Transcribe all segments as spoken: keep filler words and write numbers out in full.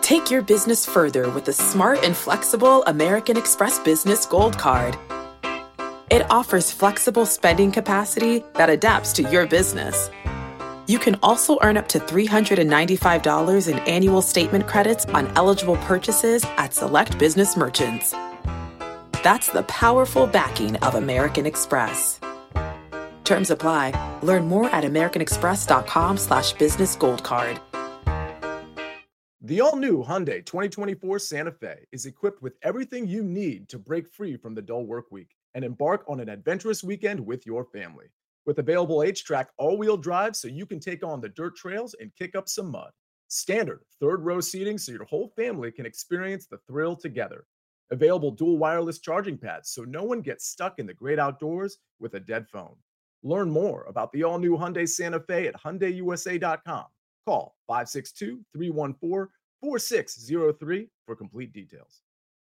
Take your business further with the smart and flexible American Express Business Gold Card. It offers flexible spending capacity that adapts to your business. You can also earn up to three hundred ninety-five dollars in annual statement credits on eligible purchases at select business merchants. That's the powerful backing of American Express. Terms apply. Learn more at americanexpress.com slash business gold card. The all-new Hyundai twenty twenty-four Santa Fe is equipped with everything you need to break free from the dull work week and embark on an adventurous weekend with your family. With available H-Track all-wheel drive so you can take on the dirt trails and kick up some mud. Standard third-row seating so your whole family can experience the thrill together. Available dual wireless charging pads so no one gets stuck in the great outdoors with a dead phone. Learn more about the all-new Hyundai Santa Fe at hyundai u s a dot com. Call five six two, three one four, four six zero three for complete details.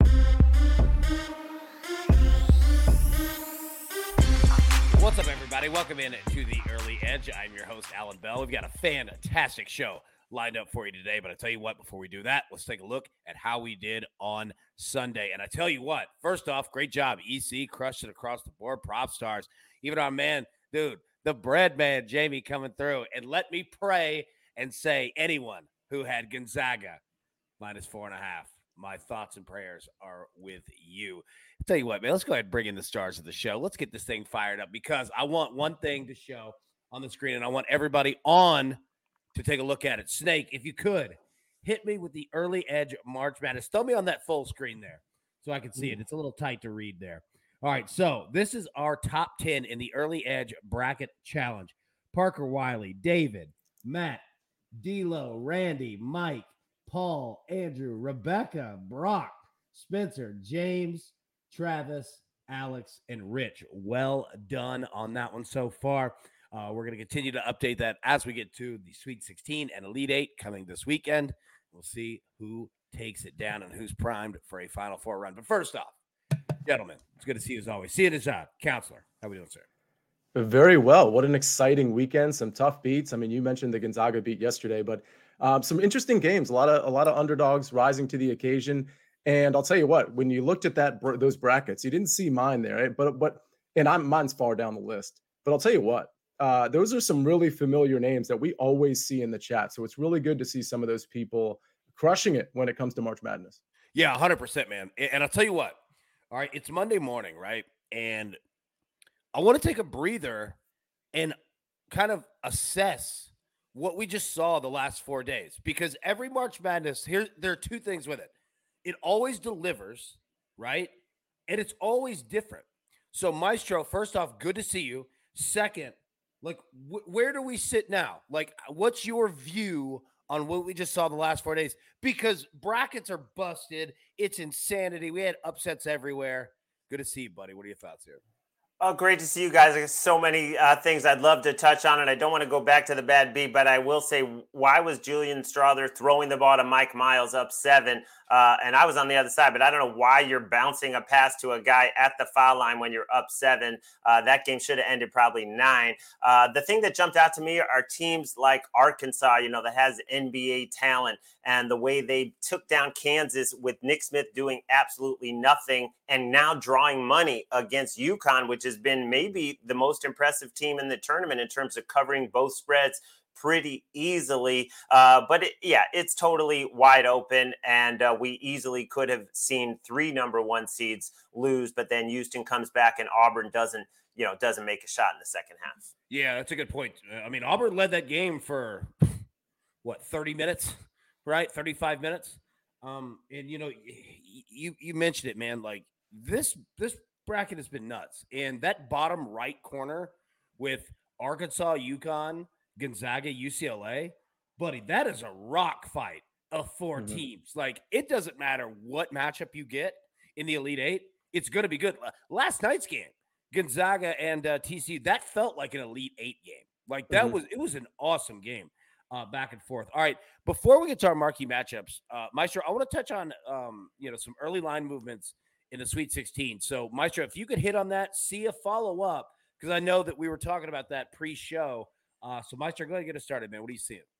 What's up, everybody? Welcome in to the Early Edge. I'm your host, Alan Bell. We've got a fantastic show lined up for you today, but I tell you what, before we do that, let's take a look at how we did on Sunday. And I tell you what, first off, great job. E C crushed it across the board. Prop stars. Even our man, dude, the bread man, Jamie, coming through. And let me pray and say anyone who had Gonzaga minus four and a half, my thoughts and prayers are with you. I'll tell you what, man, let's go ahead and bring in the stars of the show. Let's get this thing fired up because I want one thing to show on the screen, and I want everybody on to take a look at it. Snake, if you could, hit me with the Early Edge March Madness. Throw me on that full screen there so I can see it. It's a little tight to read there. All right, so this is our top ten in the Early Edge Bracket Challenge. Parker Wiley, David, Matt, D'Lo, Randy, Mike, Paul, Andrew, Rebecca, Brock, Spencer, James, Travis, Alex, and Rich. Well done on that one so far. Uh, we're going to continue to update that as we get to the Sweet sixteen and Elite Eight coming this weekend. We'll see who takes it down and who's primed for a Final Four run. But first off, gentlemen, it's good to see you as always. See you as a counselor. How are we doing, sir? Very well. What an exciting weekend. Some tough beats. I mean, you mentioned the Gonzaga beat yesterday, but um, some interesting games. A lot of a lot of underdogs rising to the occasion. And I'll tell you what, when you looked at that those brackets, you didn't see mine there, right? But but and I'm mine's far down the list. But I'll tell you what, uh, those are some really familiar names that we always see in the chat. So it's really good to see some of those people crushing it when it comes to March Madness. Yeah, one hundred percent, man. And I'll tell you what. All right, it's Monday morning, right? And I want to take a breather and kind of assess what we just saw the last four days. Because every March Madness, here there are two things with it. It always delivers, right? And it's always different. So, Maestro, first off, good to see you. Second, like, wh- where do we sit now? Like, what's your view on what we just saw the last four days? Because brackets are busted. It's insanity. We had upsets everywhere. Good to see you, buddy. What are your thoughts here? Oh, great to see you guys. There's so many uh, things I'd love to touch on, and I don't want to go back to the bad beat, but I will say, why was Julian Strother throwing the ball to Mike Miles up seven? Uh, and I was on the other side, but I don't know why you're bouncing a pass to a guy at the foul line when you're up seven. Uh, that game should have ended probably nine. Uh, the thing that jumped out to me are teams like Arkansas, you know, that has N B A talent, and the way they took down Kansas with Nick Smith doing absolutely nothing and now drawing money against UConn, which has been maybe the most impressive team in the tournament in terms of covering both spreads pretty easily. Uh, but it, yeah, it's totally wide open. And uh, we easily could have seen three number one seeds lose, but then Houston comes back and Auburn doesn't, you know, doesn't make a shot in the second half. Yeah, that's a good point. I mean, Auburn led that game for what, thirty minutes, right? thirty-five minutes. Um, and you know, you, you mentioned it, man, like this, this bracket has been nuts. And that bottom right corner with Arkansas, UConn, Gonzaga, U C L A, buddy, that is a rock fight of four mm-hmm. teams. Like, it doesn't matter what matchup you get in the Elite Eight, it's going to be good. Last night's game, Gonzaga and uh, T C U, that felt like an Elite Eight game. Like, that mm-hmm. was, it was an awesome game uh, back and forth. All right, before we get to our marquee matchups, uh, Maestro, I want to touch on, um, you know, some early line movements in the Sweet sixteen. So, Maestro, if you could hit on that, see a follow-up, because I know that we were talking about that pre-show. Uh, so, Maestro, go ahead and get us started, man. What are you seeing?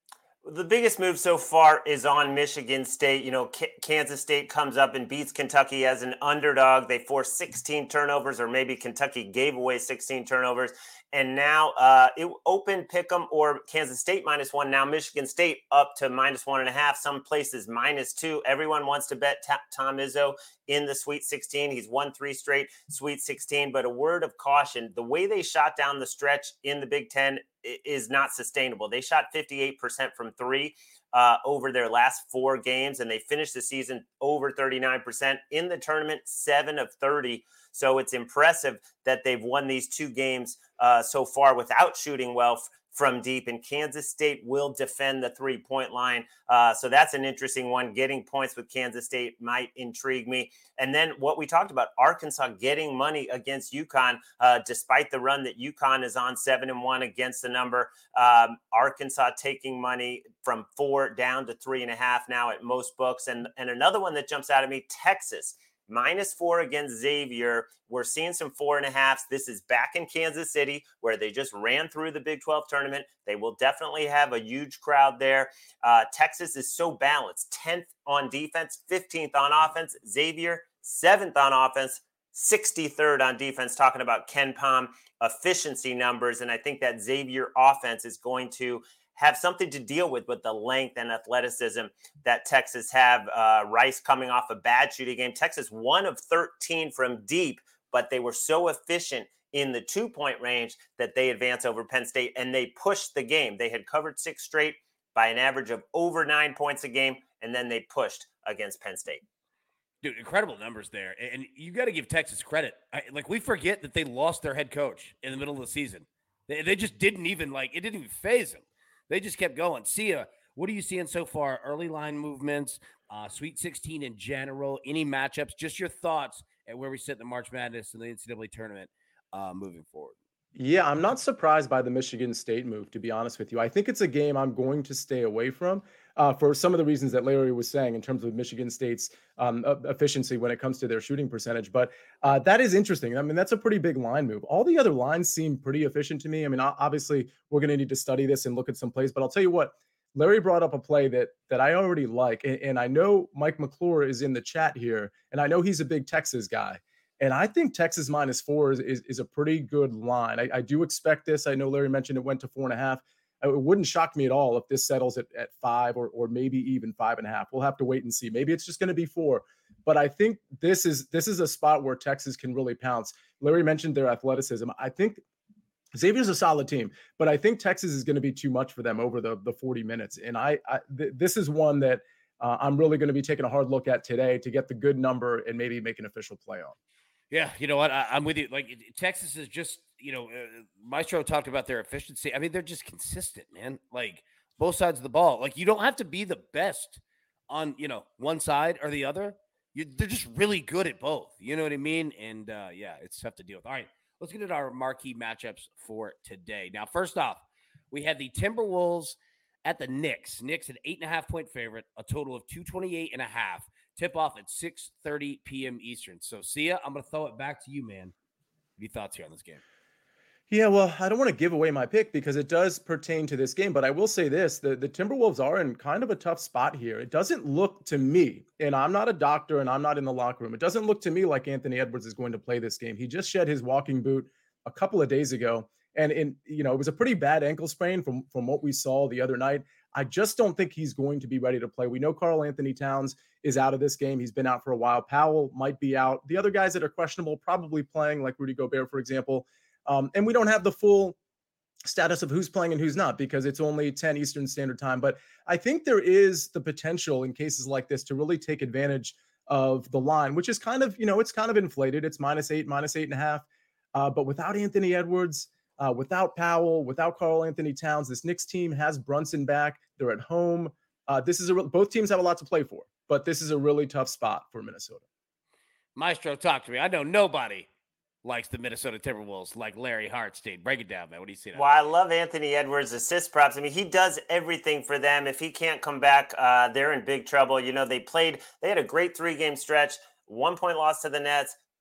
The biggest move so far is on Michigan State. You know, K- Kansas State comes up and beats Kentucky as an underdog. They forced sixteen turnovers, or maybe Kentucky gave away sixteen turnovers. And now uh, it opened Pick'em or Kansas State minus one. Now Michigan State up to minus one and a half. Some places minus two. Everyone wants to bet ta- Tom Izzo in the Sweet sixteen. He's won three straight Sweet sixteen. But a word of caution: the way they shot down the stretch in the Big Ten is not sustainable. They shot fifty-eight percent from three uh, over their last four games, and they finished the season over thirty-nine percent in the tournament, seven of thirty. So it's impressive that they've won these two games uh, so far without shooting well f- from deep. And Kansas State will defend the three-point line. Uh, so that's an interesting one. Getting points with Kansas State might intrigue me. And then what we talked about, Arkansas getting money against UConn, uh, despite the run that UConn is on seven and one against the number. Um, Arkansas taking money from four down to three and a half now at most books. And, and another one that jumps out at me, Texas. Minus four against Xavier. We're seeing some four and a halves. This is back in Kansas City where they just ran through the Big twelve tournament. They will definitely have a huge crowd there. Uh, Texas is so balanced. tenth on defense, fifteenth on offense. Xavier, seventh on offense, sixty-third on defense, talking about Ken Pom efficiency numbers. And I think that Xavier offense is going to have something to deal with with the length and athleticism that Texas have. Uh, Rice coming off a bad shooting game. Texas one of thirteen from deep, but they were so efficient in the two-point range that they advance over Penn State, and they pushed the game. They had covered six straight by an average of over nine points a game, and then they pushed against Penn State. Dude, incredible numbers there. And you got to give Texas credit. I, like, we forget that they lost their head coach in the middle of the season. They, they just didn't even, like, it didn't even phase them. They just kept going. Sia, what are you seeing so far? Early line movements, uh, Sweet sixteen in general, any matchups, just your thoughts at where we sit in the March Madness and the N C double A tournament uh, moving forward. Yeah, I'm not surprised by the Michigan State move, to be honest with you. I think it's a game I'm going to stay away from uh, for some of the reasons that Larry was saying in terms of Michigan State's um, efficiency when it comes to their shooting percentage. But uh, that is interesting. I mean, that's a pretty big line move. All the other lines seem pretty efficient to me. I mean, obviously, we're going to need to study this and look at some plays. But I'll tell you what, Larry brought up a play that that I already like. And, and I know Mike McClure is in the chat here, and I know he's a big Texas guy. And I think Texas minus four is, is, is a pretty good line. I, I do expect this. I know Larry mentioned it went to four and a half. It wouldn't shock me at all if this settles at, at five or, or maybe even five and a half. We'll have to wait and see. Maybe it's just going to be four. But I think this is this is a spot where Texas can really pounce. Larry mentioned their athleticism. I think Xavier's a solid team, but I think Texas is going to be too much for them over the, the forty minutes. And I, I th- this is one that uh, I'm really going to be taking a hard look at today to get the good number and maybe make an official play on. Yeah, you know what? I, I'm with you. Like, Texas is just, you know, uh, Maestro talked about their efficiency. I mean, they're just consistent, man. Like, both sides of the ball. Like, you don't have to be the best on, you know, one side or the other. You, they're just really good at both. You know what I mean? And, uh, yeah, it's tough to deal with. All right, let's get into our marquee matchups for today. Now, first off, we had the Timberwolves at the Knicks. Knicks an eight and a half point favorite, a total of two twenty-eight and a half. Tip off at six thirty p.m. Eastern. So, Sia, I'm going to throw it back to you, man. Any thoughts here on this game? Yeah, well, I don't want to give away my pick because it does pertain to this game, but I will say this, the, the Timberwolves are in kind of a tough spot here. It doesn't look to me, and I'm not a doctor and I'm not in the locker room, it doesn't look to me like Anthony Edwards is going to play this game. He just shed his walking boot a couple of days ago, and in you know, it was a pretty bad ankle sprain from, from what we saw the other night. I just don't think he's going to be ready to play. We know Karl Anthony Towns is out of this game. He's been out for a while. Powell might be out. The other guys that are questionable probably playing, like Rudy Gobert, for example. Um, and we don't have the full status of who's playing and who's not because it's only ten Eastern Standard Time. But I think there is the potential in cases like this to really take advantage of the line, which is kind of, you know, it's kind of inflated. It's minus eight, minus eight and a half. Uh, but without Anthony Edwards, uh, without Powell, without Karl Anthony Towns, this Knicks team has Brunson back. They're at home. Uh, this is a both teams have a lot to play for, but this is a really tough spot for Minnesota. Maestro, talk to me. I know nobody likes the Minnesota Timberwolves like Larry Hartstein. Break it down, man. What do you see? Well, I love Anthony Edwards' assist props. I mean, he does everything for them. If he can't come back, uh, they're in big trouble. You know, they played, they had a great three-game stretch, one-point loss to the Nets,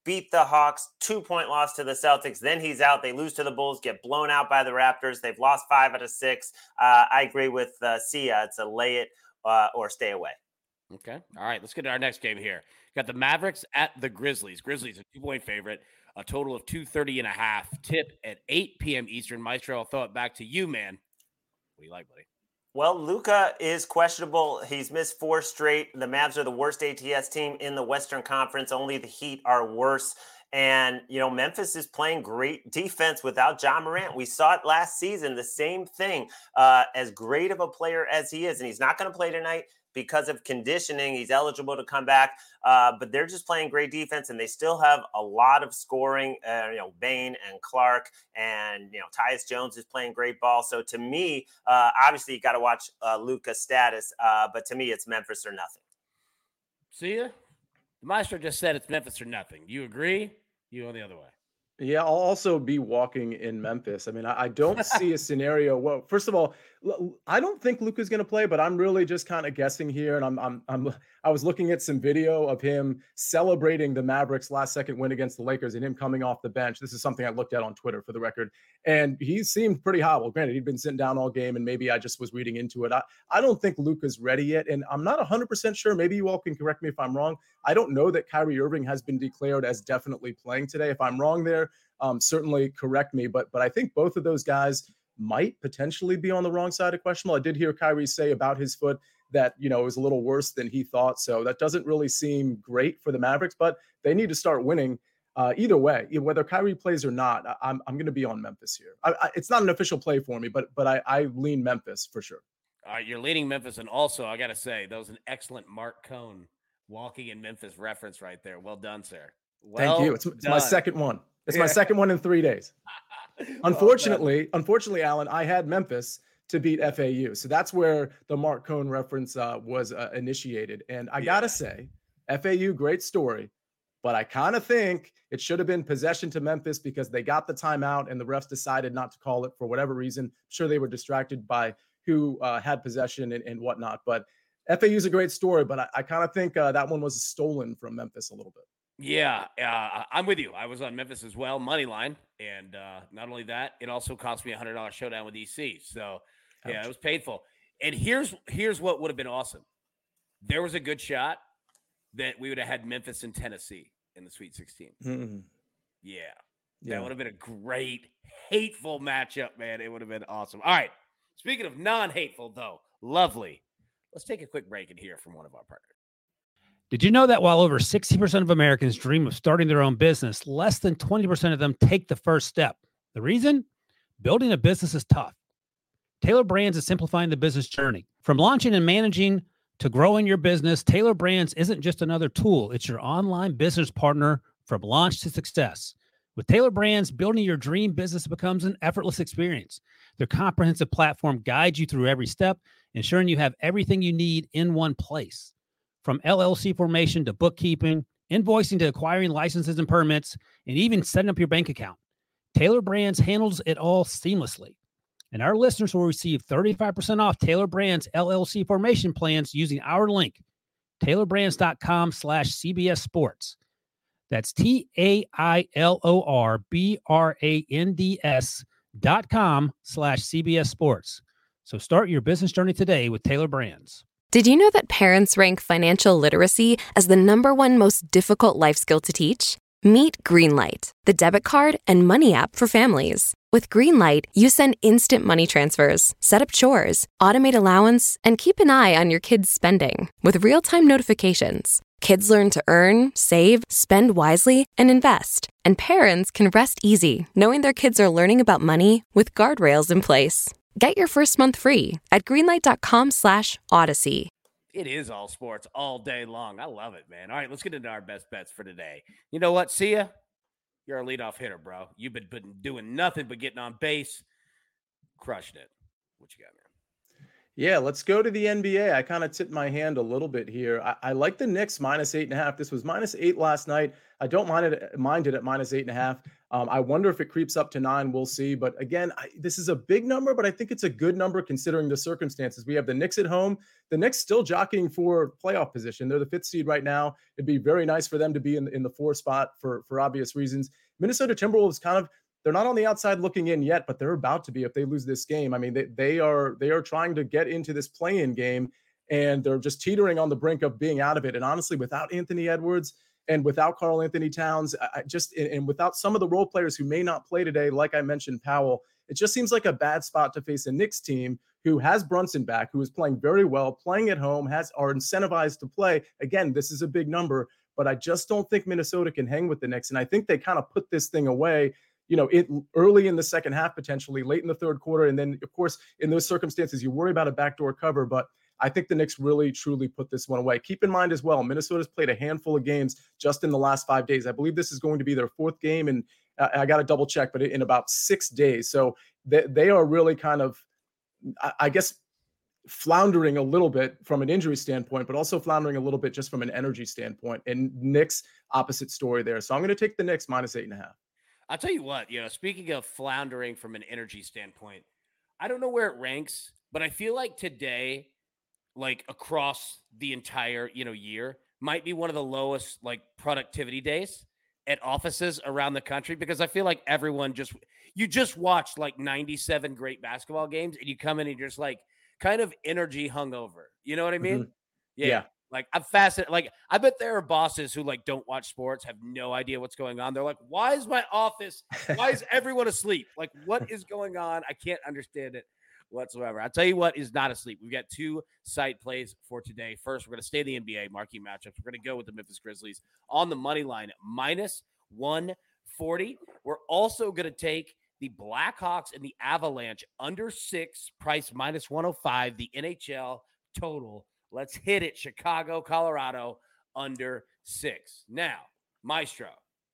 beat the Hawks, two-point loss to the Celtics. Then he's out. They lose to the Bulls, get blown out by the Raptors. They've lost five out of six. Uh, I agree with uh, Sia. It's a lay it uh, or stay away. Okay. All right. Let's get to our next game here. Got the Mavericks at the Grizzlies. Grizzlies a two-point favorite, a total of two thirty and a half. Tip at eight p.m. Eastern. Maestro, I'll throw it back to you, man. What do you like, buddy? Well, Luka is questionable. He's missed four straight. The Mavs are the worst A T S team in the Western Conference. Only the Heat are worse. And, you know, Memphis is playing great defense without Ja Morant. We saw it last season, the same thing. Uh, as great of a player as he is, and he's not going to play tonight because of conditioning. He's eligible to come back, uh, but they're just playing great defense, and they still have a lot of scoring. Uh, you know, Bane and Clark, and you know, Tyus Jones is playing great ball. So to me, uh, obviously, you got to watch uh, Luka's status, uh, but to me, it's Memphis or nothing. See ya. The Maestro just said it's Memphis or nothing. You agree? You go the other way. Yeah, I'll also be walking in Memphis. I mean, I, I don't see a scenario. Well, first of all, l- I don't think Luka's going to play, but I'm really just kind of guessing here. And I'm, I'm, I'm, I was looking at some video of him celebrating the Mavericks' last second win against the Lakers and him coming off the bench. This is something I looked at on Twitter for the record. And he seemed pretty hobbled. Granted, he'd been sitting down all game, and maybe I just was reading into it. I, I don't think Luka's ready yet. And I'm not one hundred percent sure. Maybe you all can correct me if I'm wrong. I don't know that Kyrie Irving has been declared as definitely playing today. If I'm wrong there, Um, certainly correct me, but but I think both of those guys might potentially be on the wrong side of questionable. I did hear Kyrie say about his foot that, you know, it was a little worse than he thought. So that doesn't really seem great for the Mavericks, but they need to start winning. Uh, either way, whether Kyrie plays or not, I'm I'm going to be on Memphis here. I, I, it's not an official play for me, but but I, I lean Memphis for sure. All right, you're leaning Memphis, and also I got to say that was an excellent Mark Cohn walking in Memphis reference right there. Well done, sir. Well Thank you. It's, it's done. my second one. It's Yeah. my second one in three days. Unfortunately, well unfortunately, Alan, I had Memphis to beat F A U. So that's where the Mark Cohn reference uh, was uh, initiated. And I yeah. got to say, F A U, great story. But I kind of think it should have been possession to Memphis because they got the timeout and the refs decided not to call it for whatever reason. I'm sure they were distracted by who uh, had possession and, and whatnot. But F A U is a great story, but I, I kind of think uh, that one was stolen from Memphis a little bit. Yeah, uh, I'm with you. I was on Memphis as well, money line. And uh, not only that, it also cost me a one hundred dollars showdown with E C. So, yeah, Ouch. It was painful. And here's here's what would have been awesome. There was a good shot that we would have had Memphis and Tennessee in the Sweet sixteen. Mm-hmm. Yeah, yeah, that would have been a great, hateful matchup, man. It would have been awesome. All right, speaking of non-hateful, though, lovely. Let's take a quick break and hear from one of our partners. Did you know that while over sixty percent of Americans dream of starting their own business, less than twenty percent of them take the first step? The reason? Building a business is tough. Taylor Brands is simplifying the business journey. From launching and managing to growing your business, Taylor Brands isn't just another tool. It's your online business partner from launch to success. With Taylor Brands, building your dream business becomes an effortless experience. Their comprehensive platform guides you through every step, ensuring you have everything you need in one place. From L L C formation to bookkeeping, invoicing to acquiring licenses and permits, and even setting up your bank account, Taylor Brands handles it all seamlessly. And our listeners will receive thirty-five percent off Taylor Brands L L C formation plans using our link, taylorbrands.com slash CBS Sports. That's T A I L O R B R A N D S dot com slash CBS Sports. So start your business journey today with Taylor Brands. Did you know that parents rank financial literacy as the number one most difficult life skill to teach? Meet Greenlight, the debit card and money app for families. With Greenlight, you send instant money transfers, set up chores, automate allowance, and keep an eye on your kids' spending with real-time notifications. Kids learn to earn, save, spend wisely, and invest. And parents can rest easy knowing their kids are learning about money with guardrails in place. Get your first month free at greenlight.com slash Odyssey. It is all sports all day long. I love it, man. All right, let's get into our best bets for today. You know what? See ya. You're a leadoff hitter, bro. You've been, been doing nothing but getting on base. Crushing it. What you got, man? Yeah, let's go to the N B A. I kind of tipped my hand a little bit here. I, I like the Knicks minus eight and a half. This was minus eight last night. I don't mind it, mind it at minus eight and a half. Um, I wonder if it creeps up to nine. We'll see. But again, I, this is a big number, but I think it's a good number considering the circumstances. We have the Knicks at home. The Knicks still jockeying for playoff position. They're the fifth seed right now. It'd be very nice for them to be in, in the four spot for, for obvious reasons. Minnesota Timberwolves kind of, they're not on the outside looking in yet, but they're about to be if they lose this game. I mean, they, they are they are trying to get into this play-in game, and they're just teetering on the brink of being out of it. And honestly, without Anthony Edwards and without Karl Anthony Towns, I just and without some of the role players who may not play today, like I mentioned, Powell, it just seems like a bad spot to face a Knicks team who has Brunson back, who is playing very well, playing at home, has are incentivized to play. Again, this is a big number, but I just don't think Minnesota can hang with the Knicks. And I think they kind of put this thing away, you know, it early in the second half, potentially late in the third quarter. And then, of course, in those circumstances, you worry about a backdoor cover. But I think the Knicks really, truly put this one away. Keep in mind as well, Minnesota's played a handful of games just in the last five days. I believe this is going to be their fourth game. And uh, I got to double check, but in about six days. So they, they are really kind of, I, I guess, floundering a little bit from an injury standpoint, but also floundering a little bit just from an energy standpoint. And Knicks, opposite story there. So I'm going to take the Knicks minus eight and a half. I'll tell you what, you know, speaking of floundering from an energy standpoint, I don't know where it ranks, but I feel like today, like across the entire, you know, year, might be one of the lowest like productivity days at offices around the country, because I feel like everyone just, you just watched like ninety-seven great basketball games and you come in and you're just like kind of energy hungover. You know what I mean? Mm-hmm. Yeah. yeah. Like I'm fascinated. Like I bet there are bosses who like don't watch sports, have no idea what's going on. They're like, why is my office, why is everyone asleep? Like what is going on? I can't understand it whatsoever. I'll tell you what is not asleep. We've got two site plays for today. First, we're going to stay in the N B A marquee matchups. We're going to go with the Memphis Grizzlies on the money line at minus one forty. We're also going to take the Blackhawks and the Avalanche under six, price minus one oh five, the N H L total. Let's hit it. Chicago, Colorado, under six. Now, Maestro,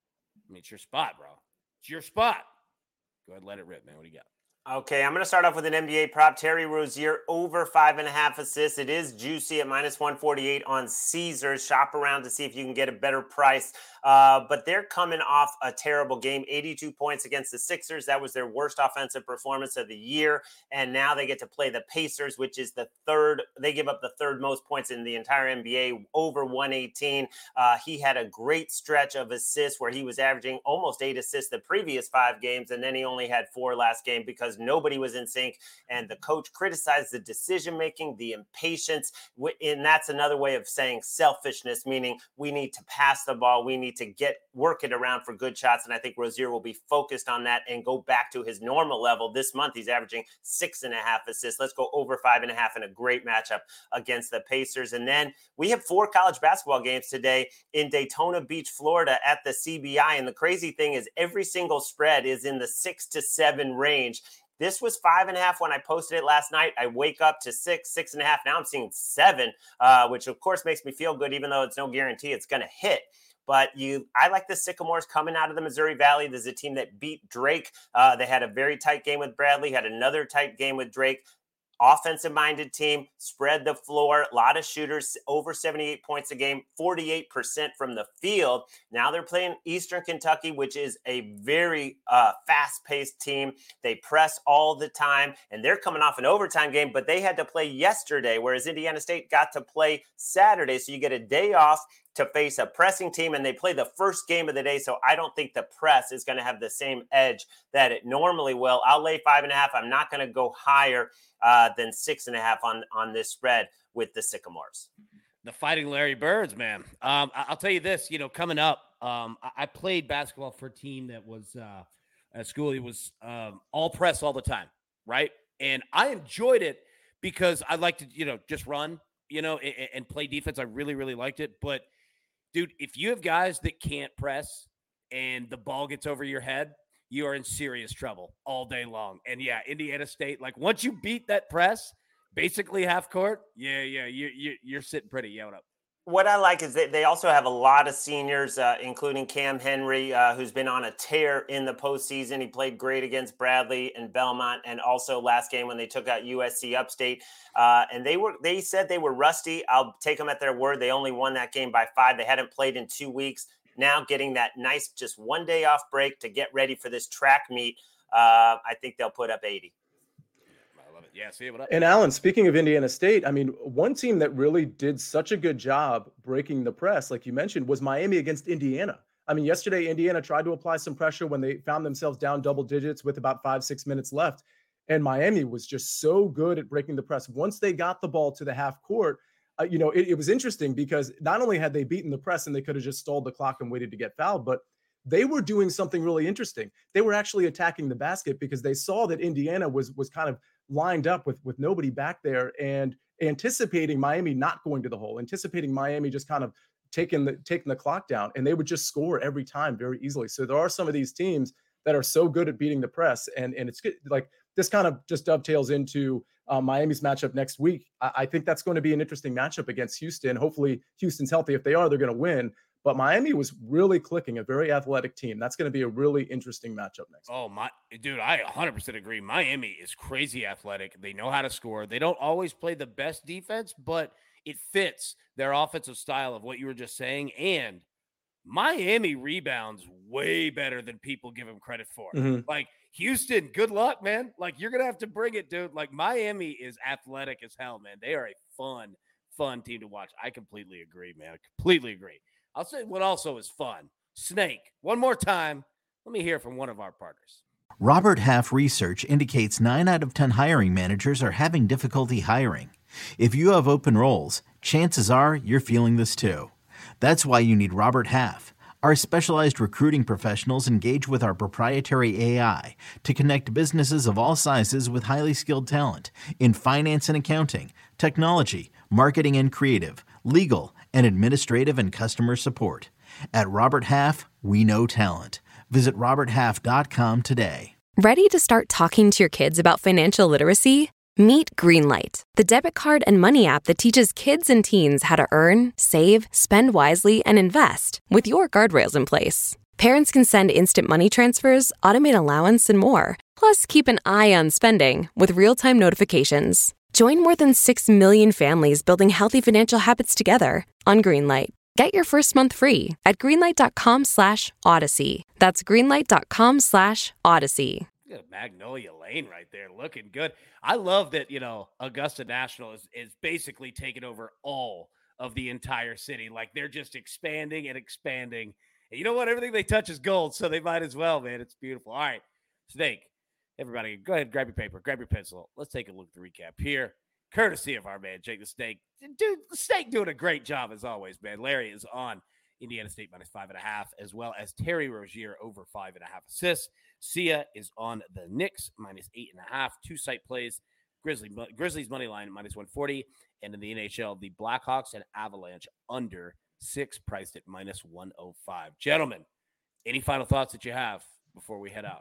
I mean, it's your spot, bro. It's your spot. Go ahead and let it rip, man. What do you got? Okay, I'm going to start off with an N B A prop. Terry Rozier over five and a half assists. It is juicy at minus one forty-eight on Caesars. Shop around to see if you can get a better price. Uh, but they're coming off a terrible game, eighty-two points against the Sixers. That was their worst offensive performance of the year. And now they get to play the Pacers, which is the third. They give up the third most points in the entire N B A, over one eighteen. Uh, he had a great stretch of assists where he was averaging almost eight assists the previous five games. And then he only had four last game because nobody was in sync, and the coach criticized the decision-making, the impatience, and that's another way of saying selfishness, meaning we need to pass the ball, we need to get work it around for good shots, and I think Rozier will be focused on that and go back to his normal level. This month, he's averaging six and a half assists. Let's go over five and a half in a great matchup against the Pacers. And then we have four college basketball games today in Daytona Beach, Florida at the C B I, and the crazy thing is every single spread is in the six to seven range. This was five and a half when I posted it last night. I wake up to six, six and a half. Now I'm seeing seven, uh, which of course makes me feel good, even though it's no guarantee it's going to hit. But you, I like the Sycamores coming out of the Missouri Valley. There's a team that beat Drake. Uh, they had a very tight game with Bradley, had another tight game with Drake. Offensive-minded team, spread the floor, a lot of shooters, over seventy-eight points a game, forty-eight percent from the field. Now they're playing Eastern Kentucky, which is a very uh, fast-paced team. They press all the time, and they're coming off an overtime game, but they had to play yesterday, whereas Indiana State got to play Saturday. So you get a day off to face a pressing team, and they play the first game of the day. So I don't think the press is going to have the same edge that it normally will. I'll lay five and a half. I'm not going to go higher uh, than six and a half on, on this spread with the Sycamores. The Fighting Larry Birds, man. Um, I- I'll tell you this, you know, coming up, um, I-, I played basketball for a team that was uh, at school. It was um, all press all the time, right? And I enjoyed it because I like to, you know, just run, you know, and, and play defense. I really, really liked it. But dude, if you have guys that can't press and the ball gets over your head, you are in serious trouble all day long. And yeah, Indiana State, like once you beat that press, basically half court, yeah, yeah, you, you, you're sitting pretty. Yeah, what up? What I like is that they also have a lot of seniors, uh, including Cam Henry, uh, who's been on a tear in the postseason. He played great against Bradley and Belmont, and also last game when they took out U S C Upstate. Uh, and they were they said they were rusty. I'll take them at their word. They only won that game by five. They hadn't played in two weeks. Now getting that nice just one day off break to get ready for this track meet, uh, I think they'll put up eighty. Yeah, see what up. And Alan, speaking of Indiana State, I mean, one team that really did such a good job breaking the press, like you mentioned, was Miami against Indiana. I mean, yesterday, Indiana tried to apply some pressure when they found themselves down double digits with about five, six minutes left. And Miami was just so good at breaking the press. Once they got the ball to the half court, uh, you know, it, it was interesting because not only had they beaten the press and they could have just stalled the clock and waited to get fouled, but they were doing something really interesting. They were actually attacking the basket because they saw that Indiana was was kind of lined up with, with nobody back there and anticipating Miami not going to the hole, anticipating Miami just kind of taking the taking the clock down, and they would just score every time very easily. So there are some of these teams that are so good at beating the press, and, and it's good. Like this kind of just dovetails into uh, Miami's matchup next week. I, I think that's going to be an interesting matchup against Houston. Hopefully Houston's healthy. If they are, they're going to win. But Miami was really clicking, a very athletic team. That's going to be a really interesting matchup next Oh, my dude, I one hundred percent agree. Miami is crazy athletic. They know how to score. They don't always play the best defense, but it fits their offensive style of what you were just saying. And Miami rebounds way better than people give them credit for. Mm-hmm. Like, Houston, good luck, man. Like, you're going to have to bring it, dude. Like, Miami is athletic as hell, man. They are a fun, fun team to watch. I completely agree, man. I completely agree. I'll say what also is fun. Snake. One more time. Let me hear from one of our partners. Robert Half research indicates nine out of ten hiring managers are having difficulty hiring. If you have open roles, chances are you're feeling this too. That's why you need Robert Half. Our specialized recruiting professionals engage with our proprietary A I to connect businesses of all sizes with highly skilled talent in finance and accounting, technology, marketing and creative, legal, and administrative and customer support. At Robert Half, we know talent. Visit robert half dot com today. Ready to start talking to your kids about financial literacy? Meet Greenlight, the debit card and money app that teaches kids and teens how to earn, save, spend wisely, and invest with your guardrails in place. Parents can send instant money transfers, automate allowance, and more. Plus, keep an eye on spending with real-time notifications. Join more than six million families building healthy financial habits together on Greenlight. Get your first month free at greenlight.com slash odyssey. That's greenlight.com slash odyssey. You got Magnolia Lane right there looking good. I love that, you know, Augusta National is, is basically taking over all of the entire city. Like, they're just expanding and expanding. And you know what? Everything they touch is gold, so they might as well, man. It's beautiful. All right, Snake. Everybody, go ahead, grab your paper, grab your pencil. Let's take a look at the recap here, courtesy of our man, Jake the Snake. Dude, the Snake doing a great job as always, man. Larry is on Indiana State minus five and a half, as well as Terry Rozier over five and a half assists. Sia is on the Knicks minus eight and a half. Two site plays, Grizzly, Grizzlies money line minus one forty. And in the N H L, the Blackhawks and Avalanche under six, priced at minus one oh five. Gentlemen, any final thoughts that you have before we head out?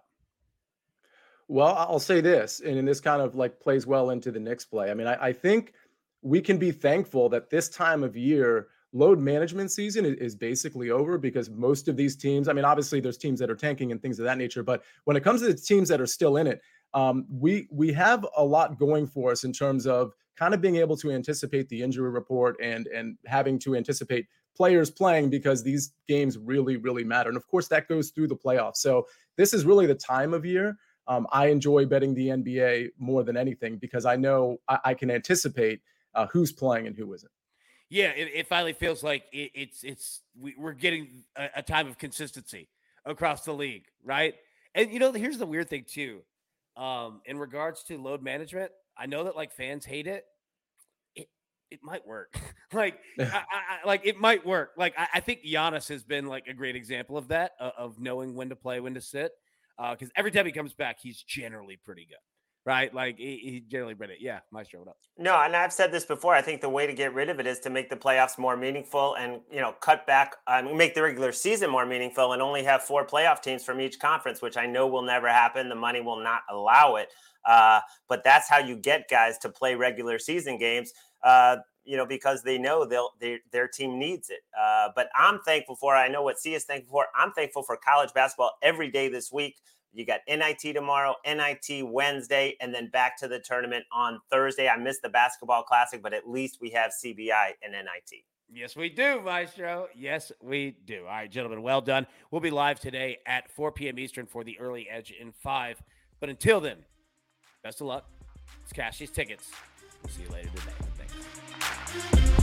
Well, I'll say this, and this kind of like plays well into the Knicks play. I mean, I, I think we can be thankful that this time of year, load management season is, is basically over, because most of these teams, I mean, obviously there's teams that are tanking and things of that nature, but when it comes to the teams that are still in it, um, we we have a lot going for us in terms of kind of being able to anticipate the injury report and and having to anticipate players playing, because these games really, really matter. And of course, that goes through the playoffs. So this is really the time of year. Um, I enjoy betting the N B A more than anything, because I know I, I can anticipate uh, who's playing and who isn't. Yeah, it, it finally feels like it, it's it's we, we're getting a, a time of consistency across the league, right? And you know, here's the weird thing too. Um, in regards to load management, I know that like fans hate it. It it might work. like I, I, like it might work. Like I, I think Giannis has been like a great example of that, uh, of knowing when to play, when to sit. Because uh, every time he comes back, he's generally pretty good, right? Like he, he generally been it. Yeah, Maestro, what up? No, and I've said this before. I think the way to get rid of it is to make the playoffs more meaningful, and you know, cut back, um, make the regular season more meaningful, and only have four playoff teams from each conference, which I know will never happen. The money will not allow it, uh, but that's how you get guys to play regular season games. Uh, you know, because they know they'll they, their team needs it. Uh, but I'm thankful for, I know what C is thankful for. I'm thankful for college basketball every day this week. You got N I T tomorrow, N I T Wednesday, and then back to the tournament on Thursday. I missed the basketball classic, but at least we have C B I and N I T. Yes, we do, Maestro. Yes, we do. All right, gentlemen, well done. We'll be live today at four p.m. Eastern for the early edge in five. But until then, best of luck. Let's cash these tickets. We'll see you later today. Thanks.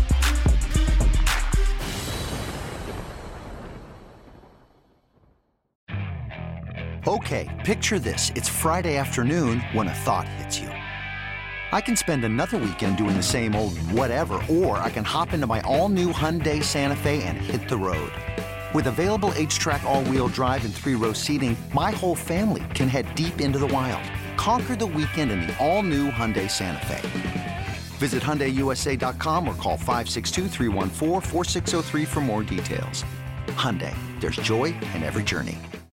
Okay, picture this. It's Friday afternoon when a thought hits you. I can spend another weekend doing the same old whatever, or I can hop into my all-new Hyundai Santa Fe and hit the road. With available H-Track all-wheel drive and three-row seating, my whole family can head deep into the wild. Conquer the weekend in the all-new Hyundai Santa Fe. Visit Hyundai U S A dot com or call five six two, three one four, four six zero three for more details. Hyundai, there's joy in every journey.